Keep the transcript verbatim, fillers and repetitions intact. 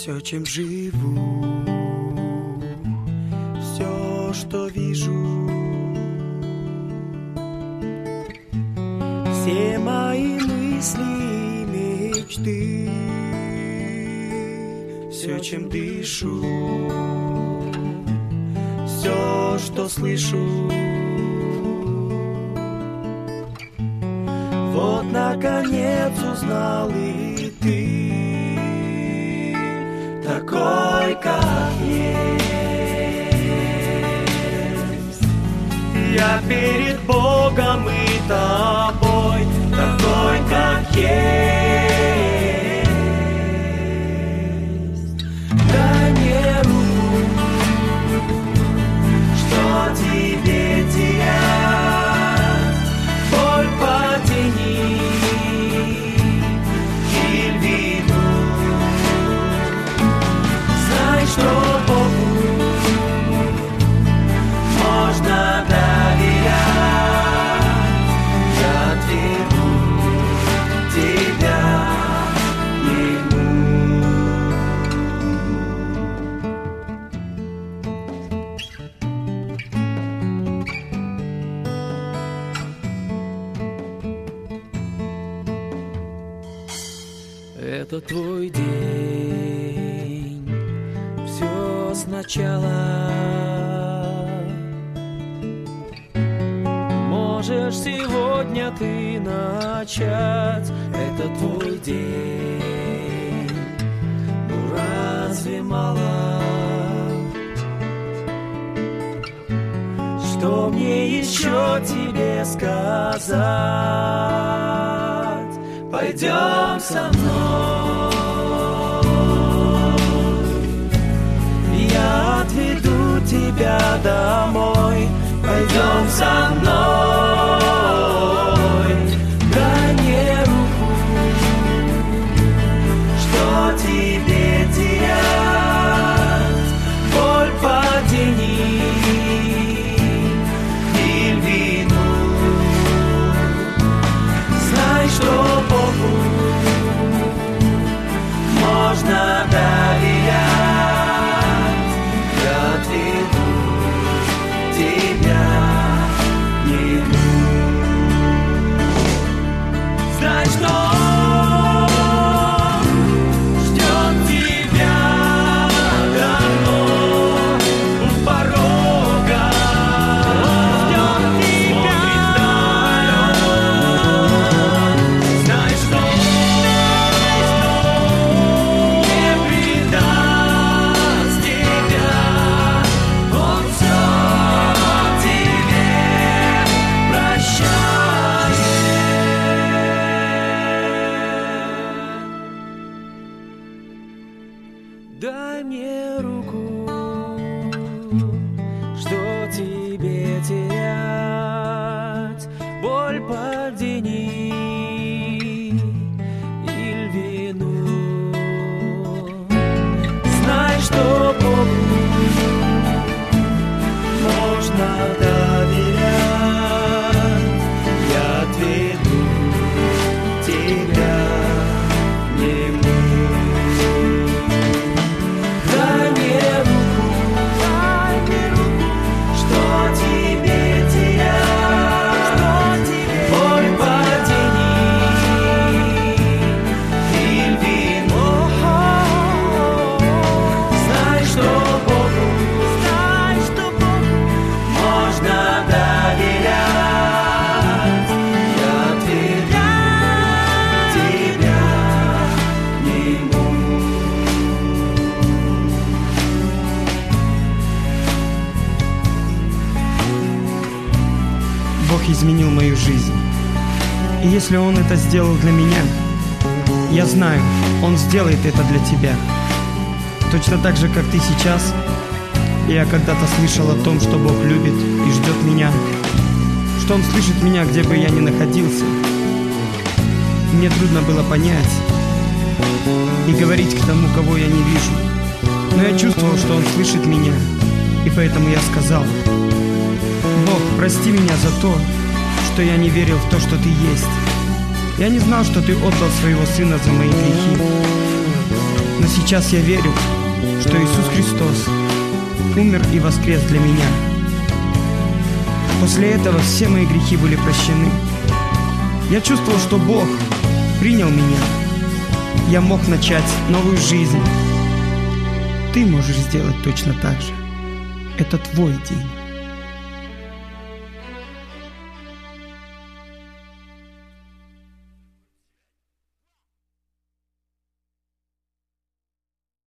Все, чем живу, все, что вижу, все мои мысли, мечты, все, чем дышу, все, что слышу. Вот, наконец, узнал и ты, такой, как есть. Я перед Богом и тобой, такой, как есть. Дай мне руку, что тебе терять, боль потяни или вину. Знай, что Богу можно доверять. Я отведу тебя к нему. Это твой день, все сначала. Можешь сегодня ты начать, это твой день. Ну разве мало, что мне еще тебе сказать? Пойдем со мной, я отведу тебя домой. Пойдем со мной, дай мне руку, что тебе терять, боль потяни или вину. Знай, что Богу можно доверять. Я отведу тебя к нему. Знай, что ждет тебя давно у порога. Ждет тебя. Знай, что не предаст тебя. Он все тебе прощает. Дай мне руку, что тебе терять, боль подени или вину. Знай, что Богу можно доверять. Я отведу тебя к нему. Дай мне руку, дай мне руку, что тебе терять, боль потяни или вину. Знай, что Богу, знай, что Богу можно доверять. Я отведу тебя к нему. Бог изменил мою жизнь. И если Он это сделал для меня, я знаю, Он сделает это для тебя. Точно так же, как ты сейчас. Я когда-то слышал о том, что Бог любит и ждет меня, что Он слышит меня, где бы я ни находился. Мне трудно было понять и говорить к тому, кого я не вижу. Но я чувствовал, что Он слышит меня, и поэтому я сказал: Бог, прости меня за то, что я не верил в то, что Ты есть. Я не знал, что Ты отдал Своего Сына за мои грехи. Но сейчас я верю, что Иисус Христос умер и воскрес для меня. После этого все мои грехи были прощены. Я чувствовал, что Бог принял меня. Я мог начать новую жизнь. Ты можешь сделать точно так же. Это твой день.